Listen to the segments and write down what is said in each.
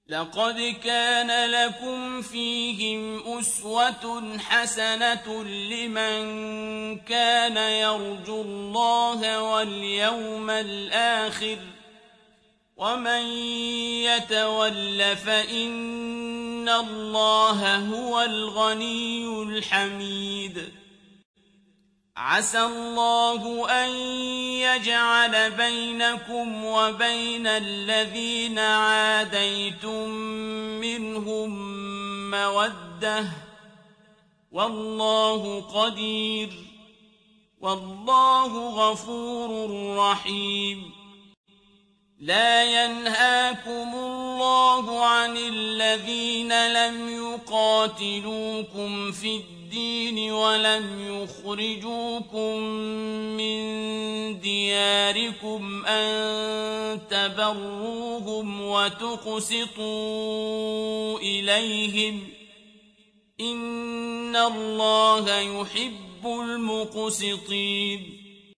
لقد كان لكم فيهم أسوة حسنة لمن كان يرجو الله واليوم الآخر ومن يتول فإن الله هو الغني الحميد عسى الله أن يجعل بينكم وبين الذين عاديتم منهم مودة والله قدير والله غفور رحيم لا ينهاكم الله عن الذين لم يقاتلوكم في الدين ولم يخرجوكم من دياركم أن تبروهم وتقسطوا إليهم إن الله يحب المقسطين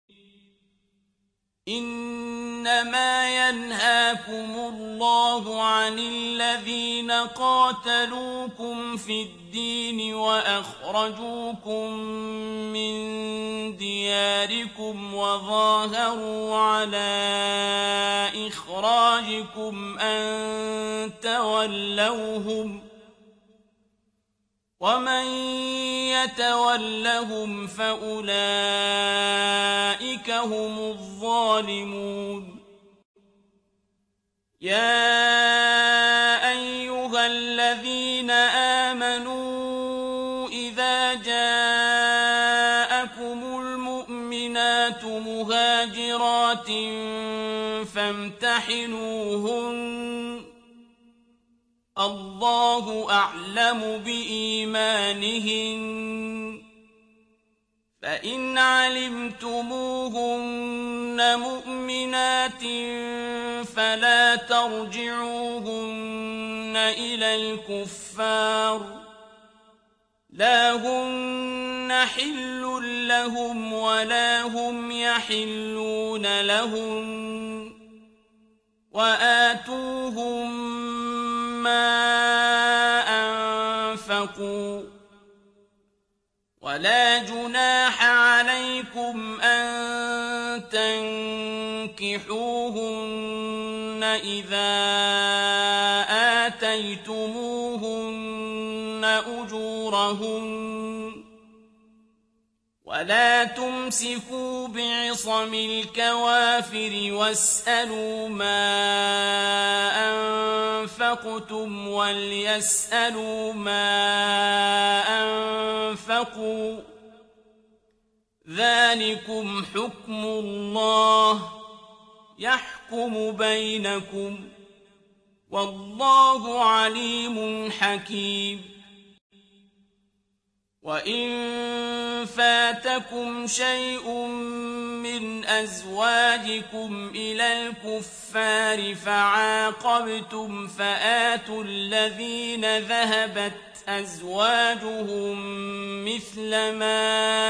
إنما ينهاكم الله عن الذين قاتلوكم في الدين وأخرجوكم من دياركم وظاهروا على إخراجكم أن تولوهم ومن يتولهم فأولئك هم الظالمون يا أيها الذين آمنوا إذا جاءكم المؤمنات مهاجرات فامتحنوهن الله أعلم بإيمانهن فإن علمتموهن مؤمنات فلا ترجعوهن إلى الكفار لا هن حل لهم ولا هم يحلون لهم وآتوهم ما أنفقوا ولا جناح عليكم أن تنكحوهن إذا آتيتموهن أجورهن ولا تمسكوا بعصم الكوافر واسألوا ما أنفقتم وليسألوا ما أنفقوا ذلكم حكم الله يحكم بينكم والله عليم حكيم وإن فاتكم شيء من أزواجكم إلى الكفار فعاقبتم فآتوا الذين ذهبت أزواجهم مثل ما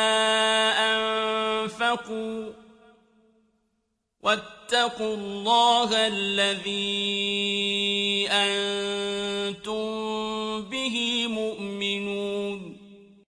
أنفقوا واتقوا الله الذي أنتم به مؤمنون